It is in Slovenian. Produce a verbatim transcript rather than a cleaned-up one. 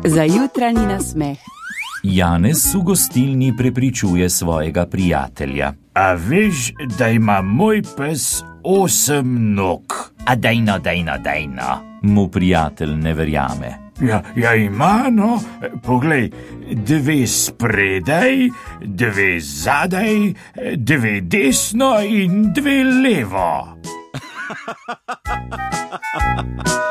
Za jutranji nasmeh. Janez v gostilni prepričuje svojega prijatelja. A veš, da ima moj pes osem nog? A dajno, dajno, dajno, mu prijatelj ne verjame. Ja, ja ima, no. Poglej, dve spredaj, dve zadaj, dve desno in dve levo.